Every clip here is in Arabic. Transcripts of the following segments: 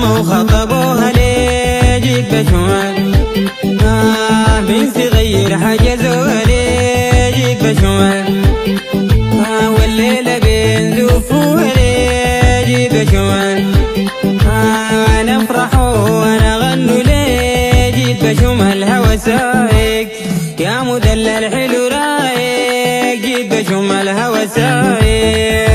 وخطبوها ليه جيت بشمال. بنت غير حجزوها ليه جيت بشمال. والليلة بنزوفوها ليه جيت بشمال. نفرحوا ونغنوا ليه جيت بشمال. الهوى سايق يا مدلل حلو رايق جيت بشمال. الهوى سايق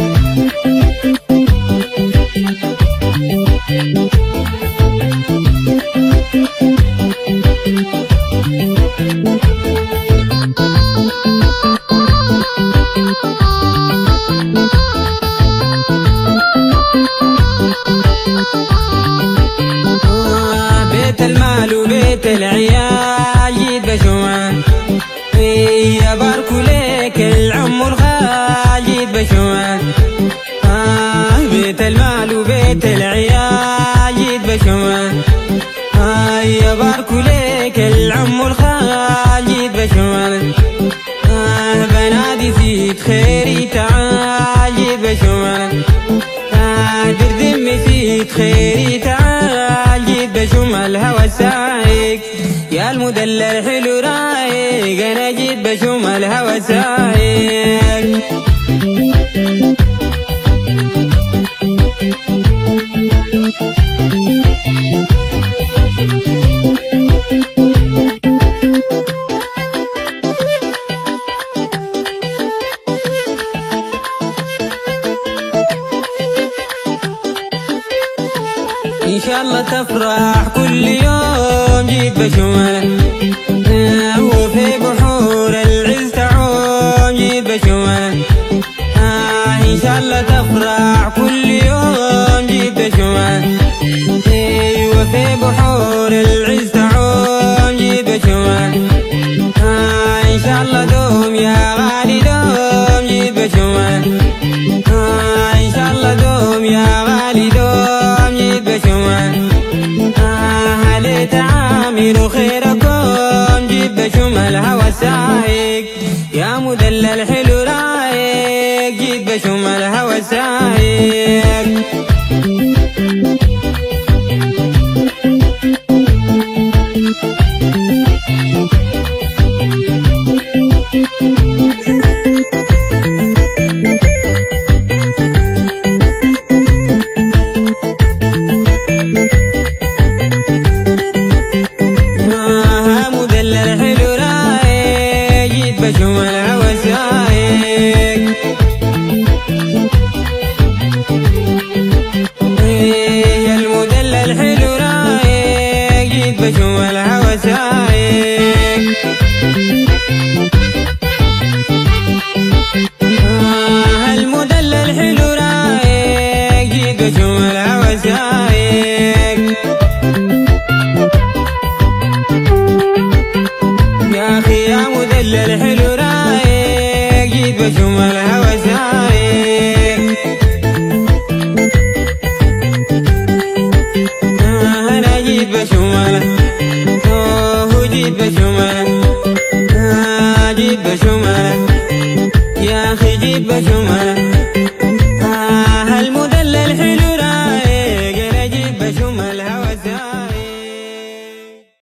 بيت المال وبيت العيال جيت بشمال. يا باركو ليك العمر غال جيت بشمال. بيت المال وبيت العيال جيت بشمال. يا باركو ليك العمر غال جيت بشمال. بنادي زيد خيري تعال جيت بشمال. دردمي زيد خيري تعال جيت بشمال. الهوى سايق يا المدلل حلو رايق انا جيت بشمال. الهوى سايق إن شاء الله تفرح كل يوم جيت بشمال. وفي بحور العز تعوم جيت بشمال. إن شاء الله تفرح كل يوم جيت بشمال. وفي بحور العز تعوم جيت بشمال. إن شاء الله دوم يا غالي دوم جيت بشمال. إن شاء الله دوم يا غالي دوم جيت بشمال. هلي تعامل خيركم جيت بشمال. الهوى سايق يا مدلل حلو رايق جيت بشمال. الهوى سايق بشمال. الهوى سايق يا المدلل حلو رايق جيت بشمال. الهوى سايق المدلل حلو رايق جيت بشمال. الهوى سايق يا اخي يا مدلل حلو رايق جيت بشمال. الهوى سايق انا جيت بشمال. جيت بشمال. جيت بشمال يا اخي جيت بشمال.